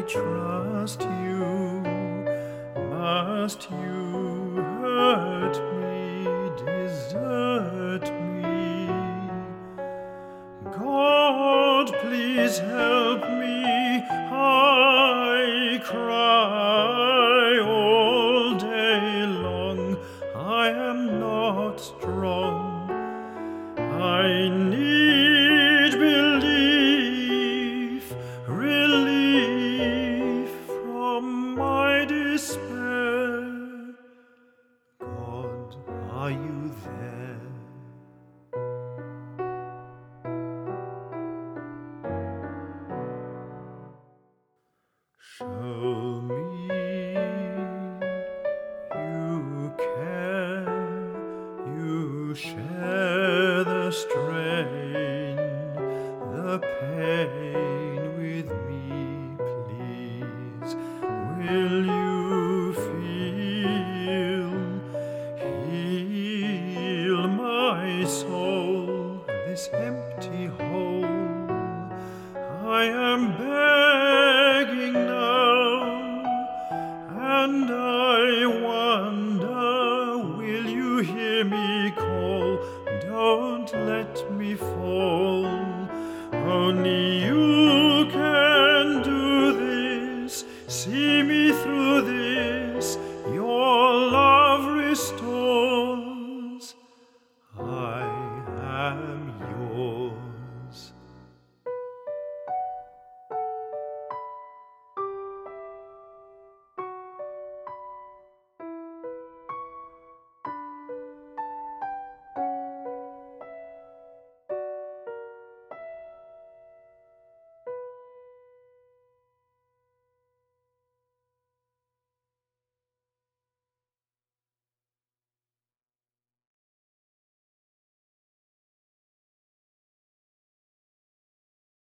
trust you. Must you hurt me, desert me? God, please help me. I cry all day long. I am not strong. I need belief, relief from my despair. God, are you there? Show me you care, you share the strain, the pain with me, please. Will